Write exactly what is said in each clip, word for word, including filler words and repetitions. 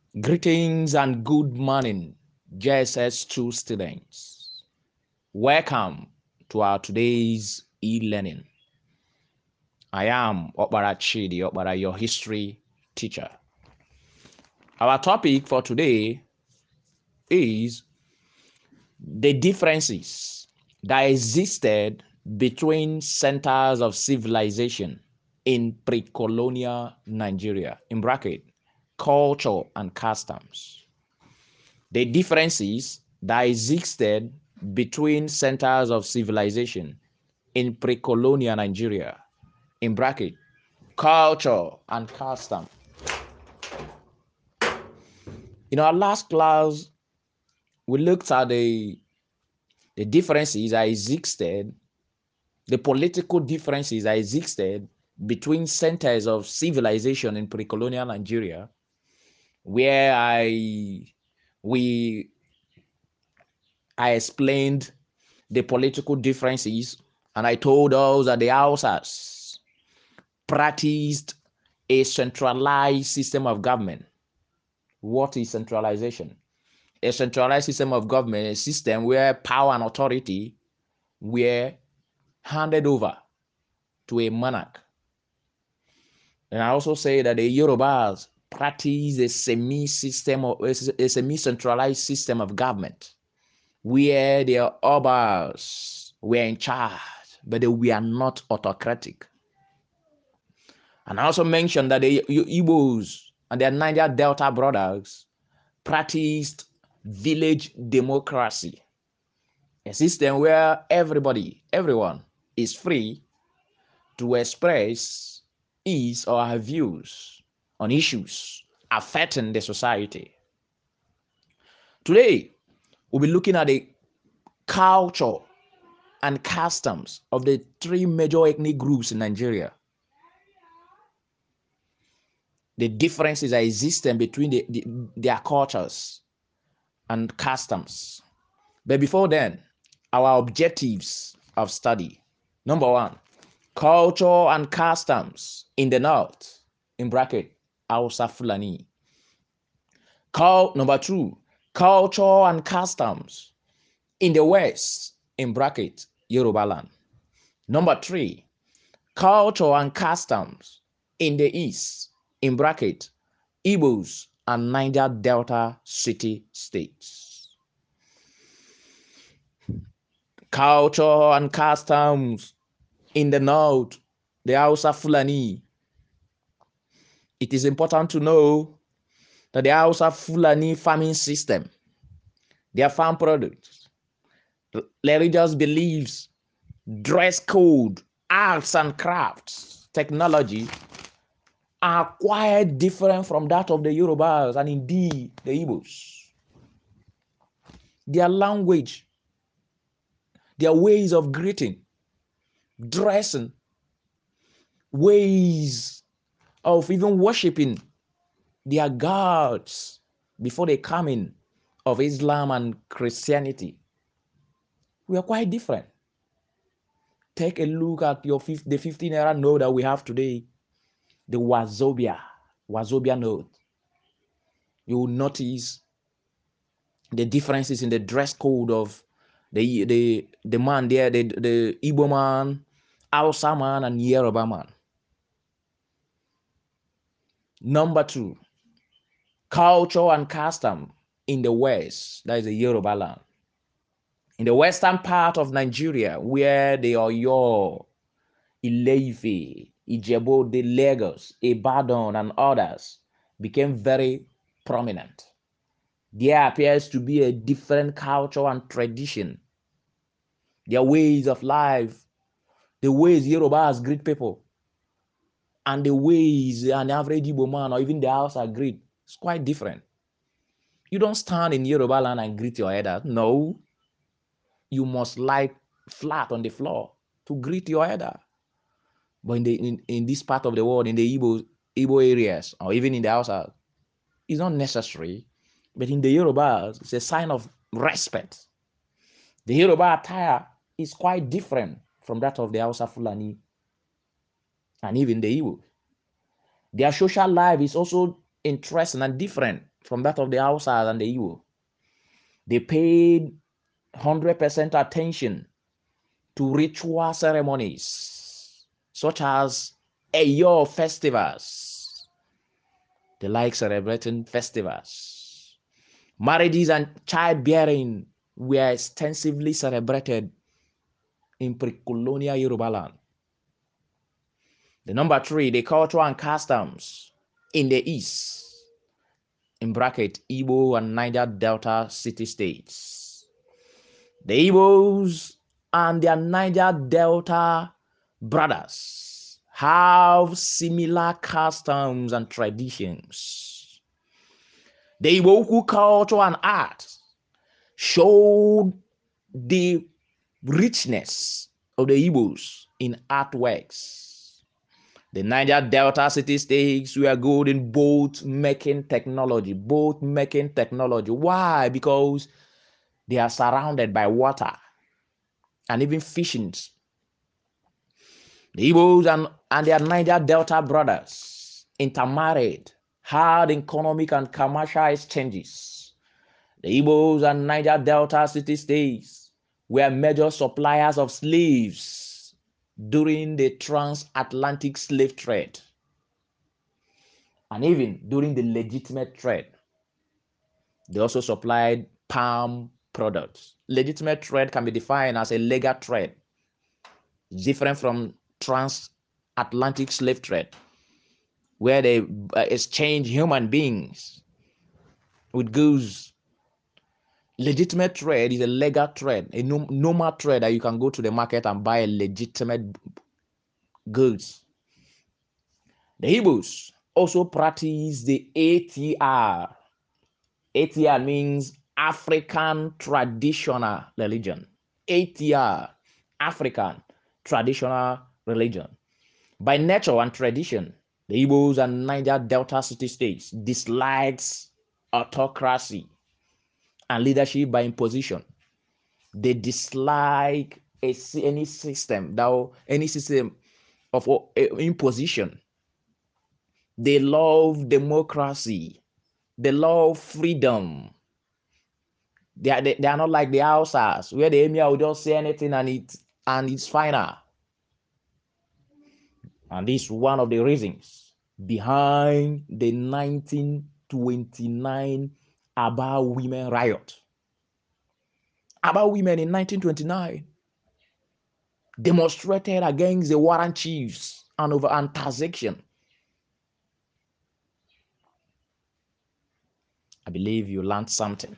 Greetings and good morning, J S S two students. Welcome to our today's e-learning. I am Okpara Chidi Okpara, your history teacher. Our topic for today is the differences that existed between centers of civilization in pre-colonial Nigeria, in bracket, culture and customs. The differences that existed between centers of civilization in pre-colonial Nigeria, in bracket, culture and custom. In our last class, we looked at the, the differences that existed, the political differences that existed between centers of civilization in pre-colonial Nigeria, where I we I explained the political differences, and I told us that the Hausas practiced a centralized system of government. What is centralization? A centralized system of government, a system where power and authority were handed over to a monarch. And I also say that the Yorubas practice a semi-system or a semi-centralized system of government, where their obas were in charge, but they were not autocratic. And I also mentioned that the Igbos and their Niger Delta brothers practiced village democracy, a system where everybody, everyone is free to express his or her views on issues affecting the society. Today, we'll be looking at the culture and customs of the three major ethnic groups in Nigeria. The differences that exist between the, the, their cultures and customs. But before then, our objectives of study. Number one, culture and customs in the north, in bracket, Hausa Fulani. Cul- number two, culture and customs in the west, in bracket, Yoruba land. Number three, culture and customs in the east, in bracket, Igbos and Niger Delta city states. Culture and customs in the north, the Hausa Fulani. It is important to know that the Hausa Fulani farming system, their farm products, religious beliefs, dress code, arts and crafts, technology are quite different from that of the Yorubas and indeed the Igbos. Their language, their ways of greeting, dressing, ways of even worshiping their gods before the coming of Islam and Christianity, we are quite different. Take a look at your the fifteen era note that we have today, the Wazobia, Wazobia note. You will notice the differences in the dress code of the the the man there, the the Igbo man, Hausa man, and Yoruba man. Number two, culture and custom in the West, that is the Yoruba land. In the western part of Nigeria, where the Oyo, Ile-Ife, Ijebu, Lagos, Ibadan, and others became very prominent, there appears to be a different culture and tradition. Their ways of life, the ways Yorubas greet people, and the ways an average Igbo man or even the Hausa greet, it's quite different. You don't stand in Yoruba land and greet your elder. No, you must lie flat on the floor to greet your elder. But in the in, in this part of the world, in the Igbo, Igbo areas, or even in the Hausa, it's not necessary. But in the Yorubas, it's a sign of respect. The Yoruba attire is quite different from that of the Hausa Fulani and even the Igbo. Their social life is also interesting and different from that of the Hausas and the Igbo. They paid one hundred percent attention to ritual ceremonies, such as Eyo festivals. They like celebrating festivals. Marriages and childbearing were extensively celebrated in pre-colonial Yoruba land. The number three, the culture and customs in the east, in bracket, Igbo and Niger Delta city states. The Igbos and their Niger Delta brothers have similar customs and traditions. The Igbo culture and art showed the richness of the Igbos in artworks. The Niger Delta city states were good in boat making technology, boat making technology. Why? Because they are surrounded by water and even fishing. The Igbos and, and their Niger Delta brothers intermarried, had economic and commercial exchanges. The Igbos and Niger Delta city states were major suppliers of slaves during the transatlantic slave trade and even during the legitimate trade. They also supplied palm products. Legitimate trade can be defined as a legal trade, different from transatlantic slave trade, where they exchange human beings with goods. Legitimate trade is a legal trade, a normal trade that you can go to the market and buy legitimate goods. The Hebrews also practice the A T R. A T R means African traditional religion. A T R, African traditional religion. By nature and tradition, the Igbos and Niger Delta city states dislikes autocracy and leadership by imposition. They dislike a, any system, that any system of imposition. They love democracy. They love freedom. They are, they, they are not like the Hausas, where the emir will just say anything and it and it's final. And this is one of the reasons behind the nineteen twenty-nine Aba women riot. Aba women in nineteen twenty-nine demonstrated against the warrant chiefs and over and taxation. I believe you learned something.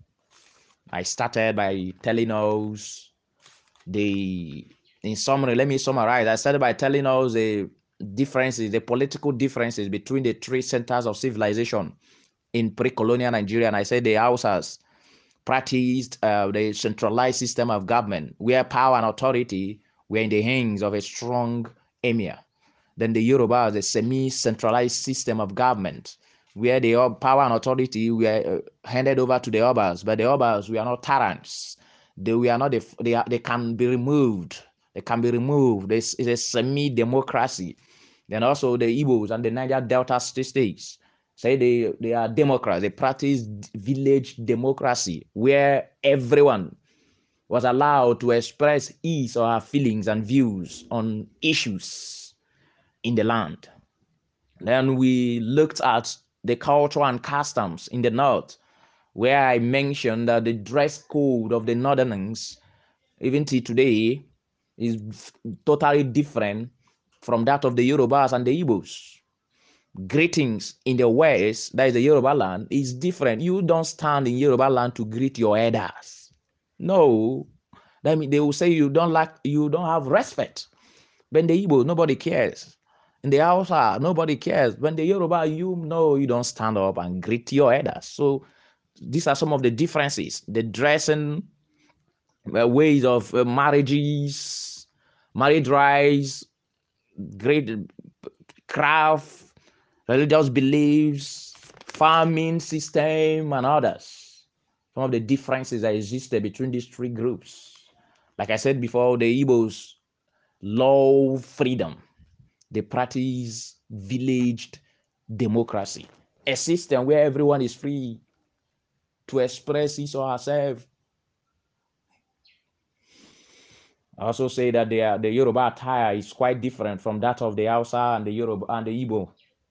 I started by telling us the, in summary, let me summarize. I started by telling us the differences, the political differences between the three centers of civilization in pre-colonial Nigeria. And I said the Hausas practiced uh, the centralized system of government, where power and authority were in the hands of a strong emir. Then the Yoruba is a semi-centralized system of government, where the power and authority were handed over to the Obas, but the Obas were not tyrants. They were not, the, they, they can be removed. They can be removed. This is a semi-democracy. Then also the Igbos and the Niger Delta states say they, they are democrats. They practice village democracy, where everyone was allowed to express his or her feelings and views on issues in the land. Then we looked at the culture and customs in the north, where I mentioned that the dress code of the northerners, even till today, is totally different from that of the Yorubas and the Igbos. Greetings in the west, that is the Yoruba land, is different. You don't stand in Yoruba land to greet your elders. No, that mean they will say you don't like, you don't have respect. When the Igbo, nobody cares. In the Hausa, nobody cares. When the Yoruba, you know you don't stand up and greet your elders. So these are some of the differences. The dressing, uh, ways of uh, marriages, marriage rights, great craft, religious beliefs, farming system, and others. Some of the differences that existed between these three groups. Like I said before, the Igbos love freedom. They practice village democracy. a system where everyone is free to express his or herself. I also say that the, the Yoruba attire is quite different from that of the Hausa and the Yoruba and the Igbo.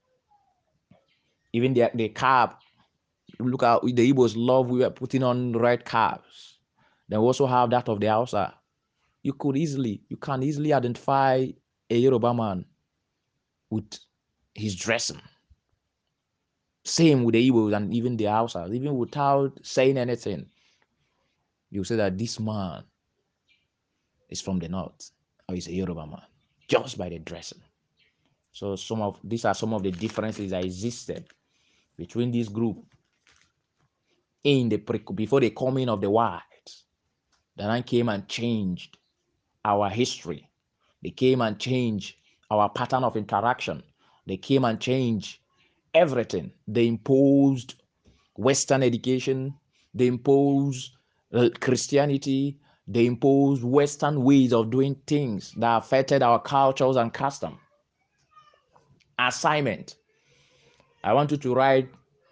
Even the, the cap, look at the Igbos love we were putting on red caps. Then we also have that of the Hausa. You could easily, you can easily identify a Yoruba man with his dressing. Same with the Igbos and even the Hausa, even without saying anything. You say that this man is from the north or is a Yoruba man just by the dressing. So some of these are some of the differences that existed between this group in the pre- before the coming of the whites. That then came and changed our history. They came and changed our pattern of interaction. They came and changed everything. They imposed Western education. They imposed uh, Christianity. They imposed Western ways of doing things that affected our cultures and custom. Assignment. I want you to write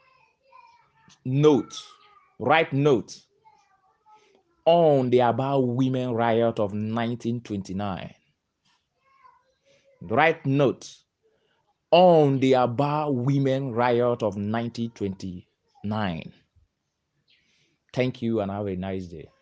notes. Write notes on the About Women riot of nineteen twenty-nine. Write notes on the About Women riot of nineteen twenty-nine. Thank you and have a nice day.